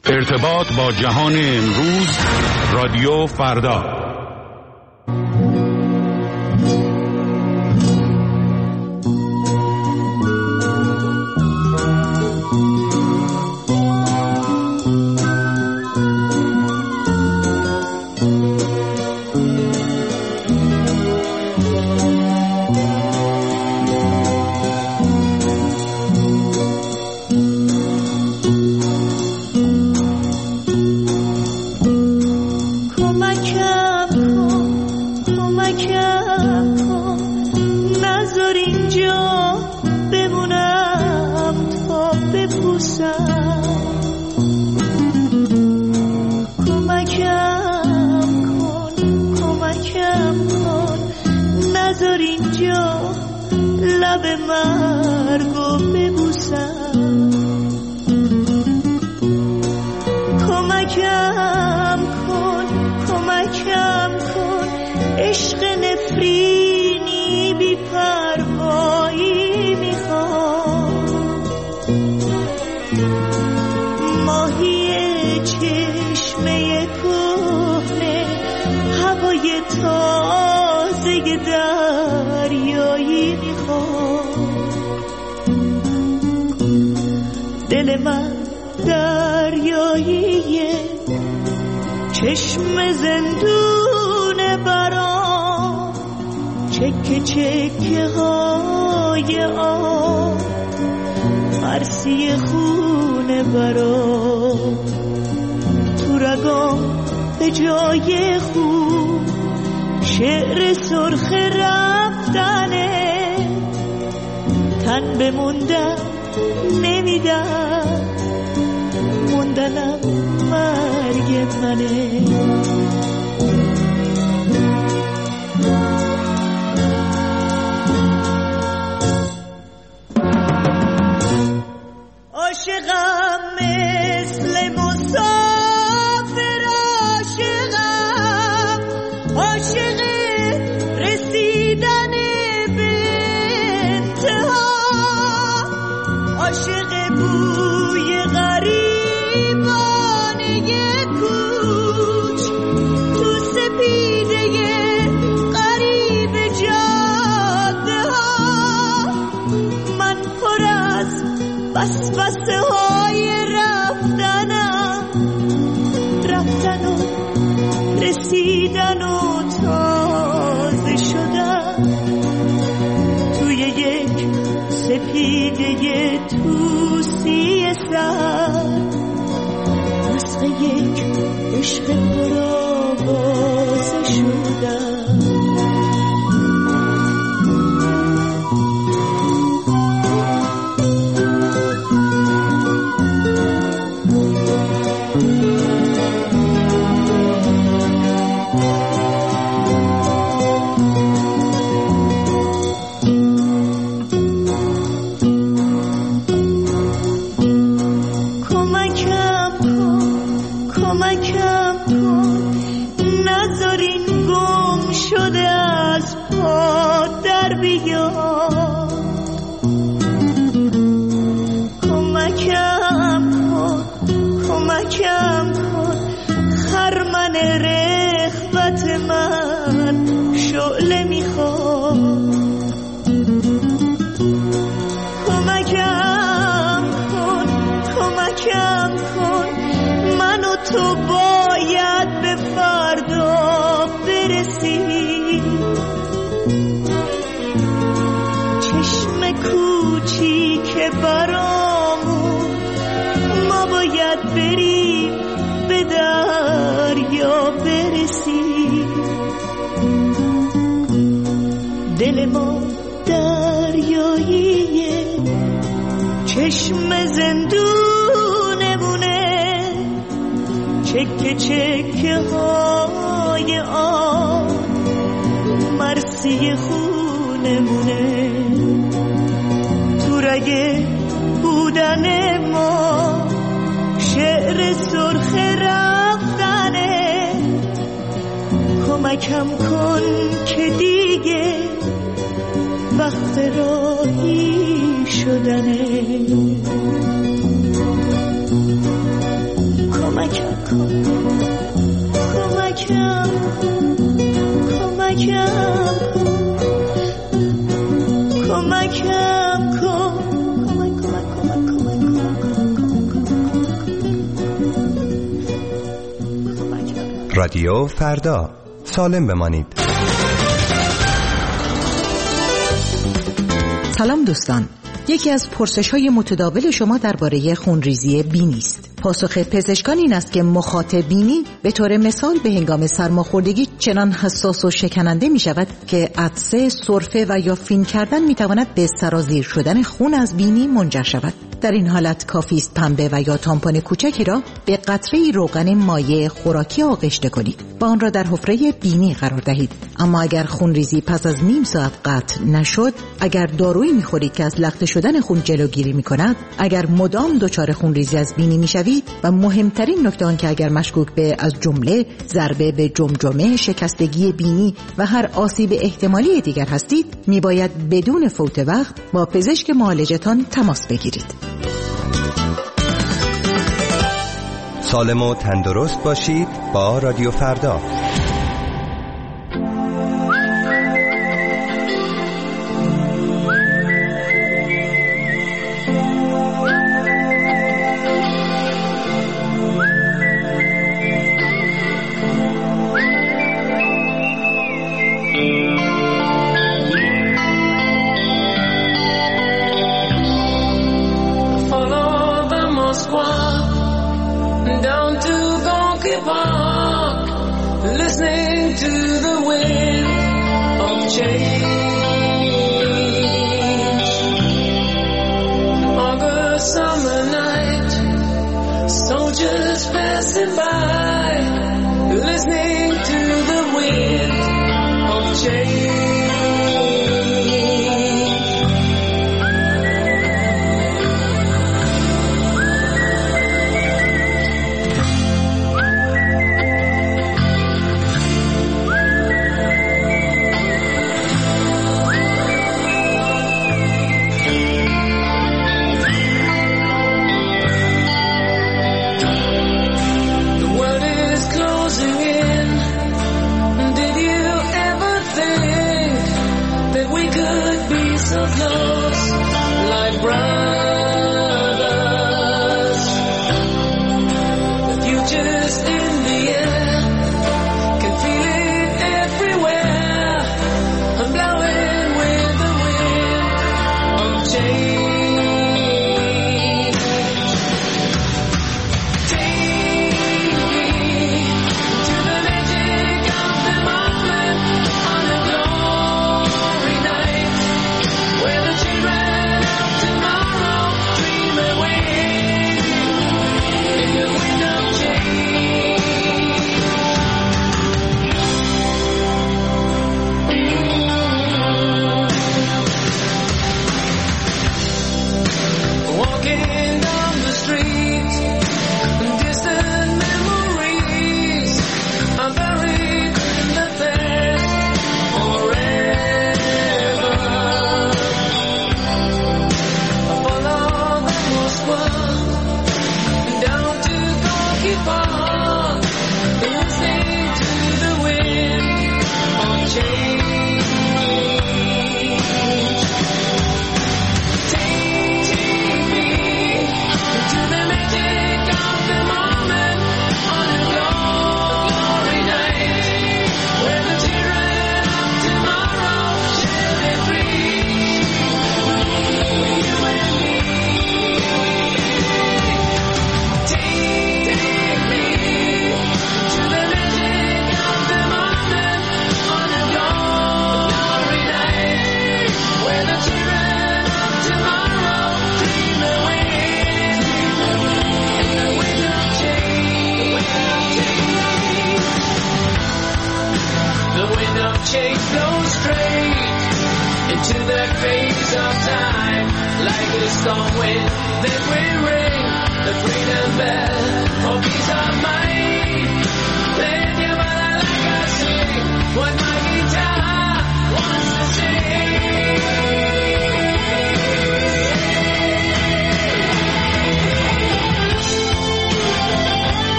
ارتباط با جهان امروز، رادیو فردا. دل من دریاییه، چشم زندون برام، چکه چکه های آب، مرسی خونه برام، تو رگام به جای خوب شعر سرخ رفتنه، تن بموندم نمیدم، موندنم مرگ منه. عاشقم مثل مسافر، عاشقم عاشق رسیدن به انتها، عاشق بوی غریبانه کوچ تو سپیده غریب جاده ها، من پر از وسوسه های رفتنم، رفتن و رسیدن و تازه شدن توی یک سپیده توسی سر، مسخ یک عشق پرآوازه شدن. کم کن خرمن رغبت من شعله میخواد، کمکم کن من و تو باید به فردا برسیم، چشم کوچیک برامون ما باید بریم به دریا برسیم، دل ما دریاییه، چشم زندونمونه، چکه چکه های آب، مرسی خونمونه، تو رگ بودن ما شعر سرخ رفتنه، کمکم کن که دیگه وقت راهی شدنه، کمکم کن، کمکم کن، کمکم کن، رادیو فردا، سالم بمانید. سلام دوستان، یکی از پرسش‌های متداول شما درباره خونریزی بینی است. پاسخ پزشکان این است که مخاط بینی به طور مثال به هنگام سرماخوردگی چنان حساس و شکننده می شود که عطسه، سرفه و یا فین کردن می تواند به سرازیر شدن خون از بینی منجر شود. در این حالت کافی است پنبه و یا تامپون کوچکی را به قطره‌ای روغن مایع خوراکی آغشته کنید و آن را در حفره بینی قرار دهید. اما اگر خونریزی پس از نیم ساعت قطع نشد، اگر دارویی می‌خورید که از لخته شدن خون جلوگیری می‌کند، اگر مدام دچار خونریزی از بینی می‌شوید و مهمترین نکته آن که اگر مشکوک به از جمله ضربه به جمجمه، شکستگی بینی و هر آسیب احتمالی دیگر هستید، می‌باید بدون فوت وقت با پزشک معالجتان تماس بگیرید. سالم و تندرست باشید با رادیو فردا.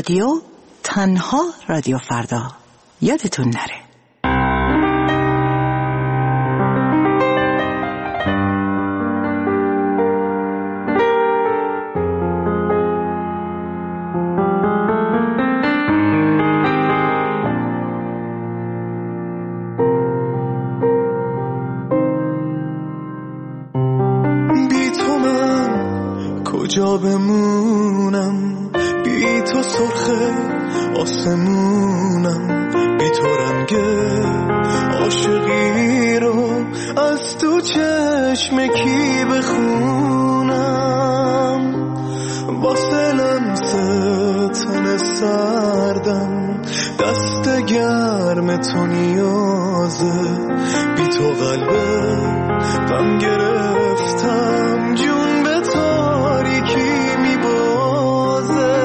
رادیو، تنها رادیو فردا. یادتون نره. کجا بمونم بی تو، سرخ آسمونم بی تو، رنگ عاشقی رو از تو چشم کی بخونم، واسه لمسه تن سردم دست گرم تو نیازه، بی تو قلبم گرفتم جون به تاریکی میبازه.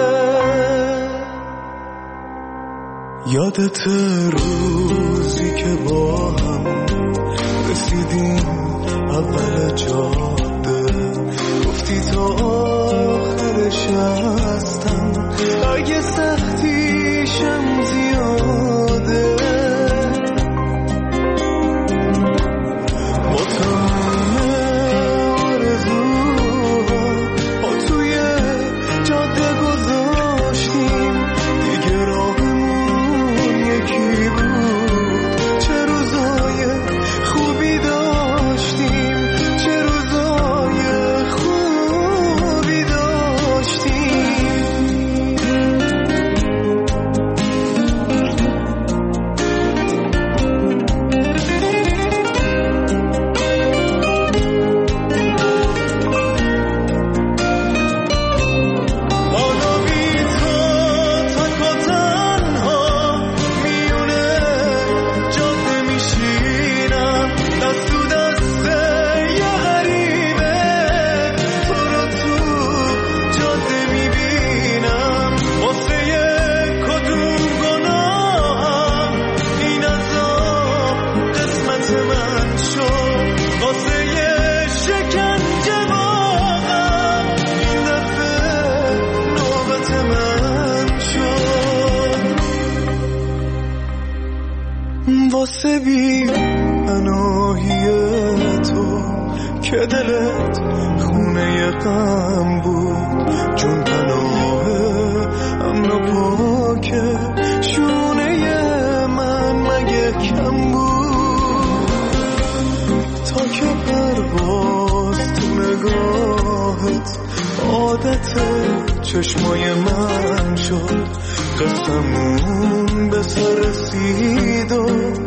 یادت روزی که با هم رسیدیم اول جاده، گفتی تا آخرش هستم اگه سختیشم زیاده، واسه بی پناهی تو که دلت خونه غم بود، جون پناه امن و پاکه شونه من مگه کم بود، تا که پرواز تو نگاهت عادت چشمای من شد، قسمون به سر رسید و